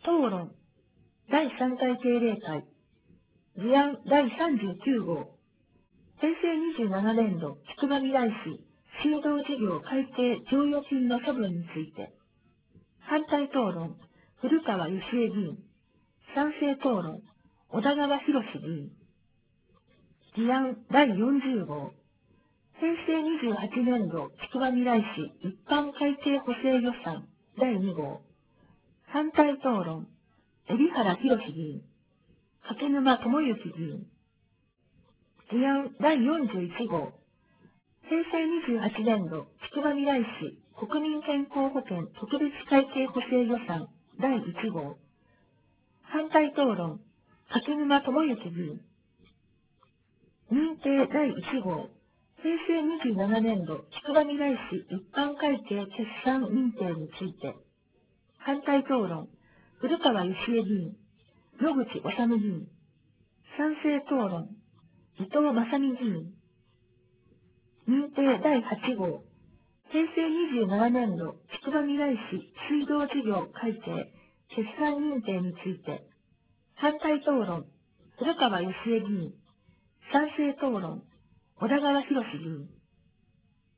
討論第3回定例会議案第39号平成27年度つくばみらい市水道事業改定剰余金の処分について反対討論古川義恵議員賛成討論小田川博議員議案第40号平成28年度つくばみらい市一般会計補正予算第2号反対討論海老原博議員柿沼智之議員議案第41号平成28年度つくばみらい市国民健康保険特別会計補正予算第1号反対討論柿沼智之議員認定第1号平成27年度つくばみらい市一般会計決算認定について反対討論古川義恵議員野口治議員賛成討論伊藤正美議員認定第8号平成27年度つくばみらい市水道事業改定決算認定について反対討論古川義恵議員賛成討論小田川博議員